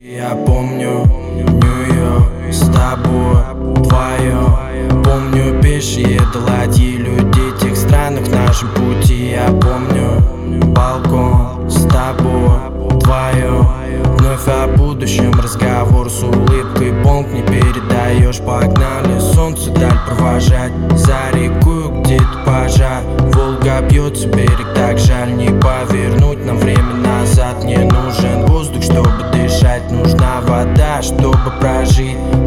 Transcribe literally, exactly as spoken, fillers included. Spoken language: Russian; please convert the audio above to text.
Я помню Нью-Йорк с тобой вдвоем. Помню пешие до ладьи людей тех странах в нашем пути. Я помню балкон с тобой вдвоем. Вновь о будущем разговор с улыбкой. Бонг не передаешь. Погнали, солнце даль провожать. За реку где-то пожар. Волга бьется, берег так жаль. Не повернуть нам время назад. Не нужен воздух, чтобы дышать. Нужна вода, чтобы прожить.